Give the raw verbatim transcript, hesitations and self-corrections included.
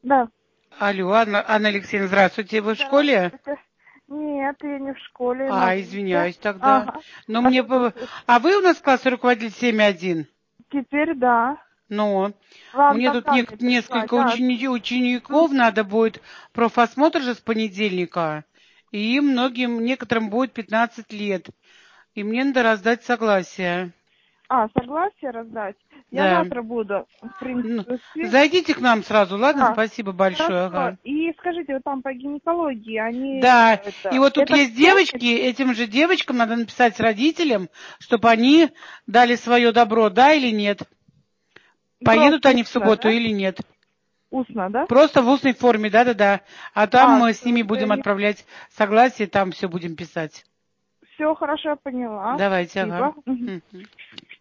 Да. Алло, Анна, Анна Алексеевна, здравствуйте. Вы в школе? Здравствуйте. Нет, я не в школе. на А, улице. извиняюсь тогда. Ага. Но А мне... что бы- тут? А вы у нас классный руководитель семь один? Теперь да. Ну, Вам мне тут когда не- мне прислать? несколько А, учени- м, учеников надо будет профосмотр же с понедельника. И им многим, некоторым будет пятнадцать лет. И мне надо раздать согласие. а, согласие раздать? Я Да. завтра буду, в Ну, принципе, успеть. зайдите к нам сразу, ладно? Да. Спасибо большое. Хорошо. Ага. И скажите, вот там по гинекологии, они Да, и это, вот тут это есть все? девочки, этим же девочкам надо написать родителям, чтобы они дали свое добро, да или нет. Поедут Просто они в устно, субботу да? или нет. Устно, да? Просто в устной форме, да-да-да. А там А, мы с все, ними будем все, отправлять согласие, там все будем писать. все хорошо, я поняла. Давайте, ага. Спасибо. Мгм. Мгм.